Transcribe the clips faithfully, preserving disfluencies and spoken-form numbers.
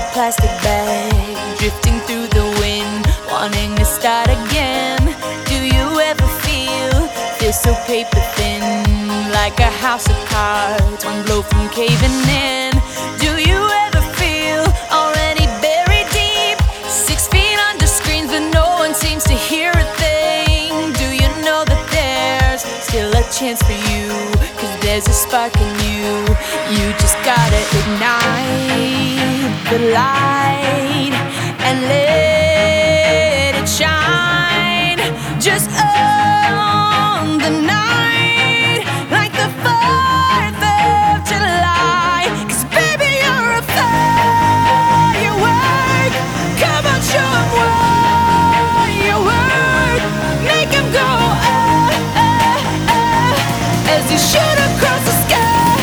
plastic bag, drifting through the wind, wanting to start again. Do you ever feel, feel so paper thin, like a house of cards, one blow from caving in? Do you ever feel already buried deep, six feet under screens but no one seems to hear a thing? Do you know that there's still a chance for you, cause there's a spark in you? You just gotta ignite the light and let it shine. Just own the night like the fourth of July. Cause baby, you're a firework. Come on, show 'em what you work. Make 'em go ah, ah, ah, as you shoot across the sky.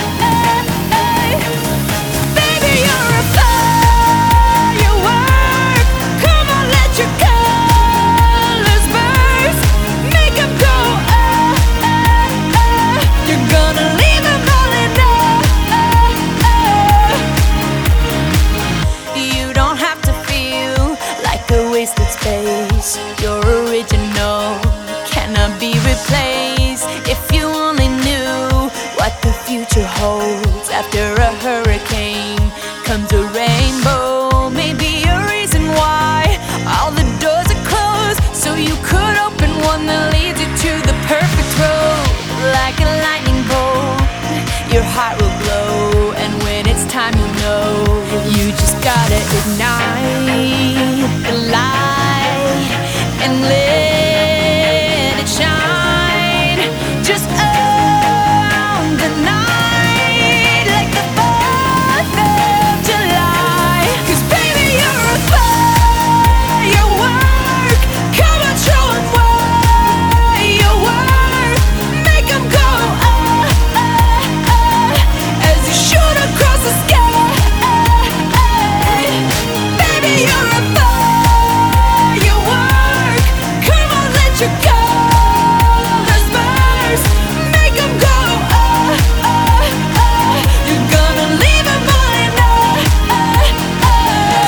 Wasted space, your original cannot be replaced. If you only knew what the future holds, after a hurricane comes a rainbow. Maybe a reason why all the doors are closed, so you could open one that leads you to the perfect road. Like a lightning bolt, your heart will glow, and when it's time you'll know. You just gotta ignite the light and let it shine. Just own the night like the fourth of July. Cause baby, you're a firework. Come on, show 'em what you work. Make 'em go ah, ah, ah, as you shoot across the sky. Baby, you're a your colors burst, make 'em go ah, ah, ah. You're gonna leave 'em all in ah, ah, ah.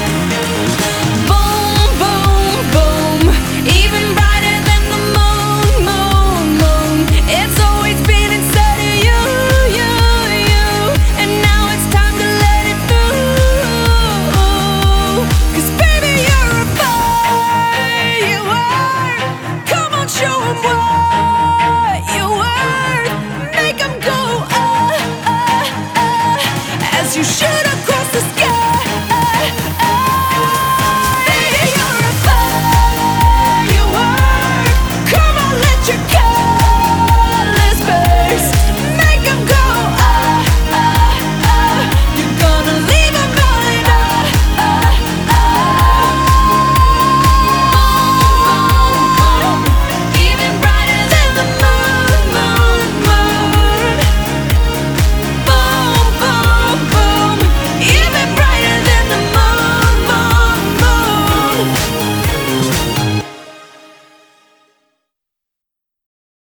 Boom, boom, boom, even brighter than the moon, moon, moon. It's always been inside of you, you, you, and now it's time to let it through. Cause baby, you're a firework. Show 'em what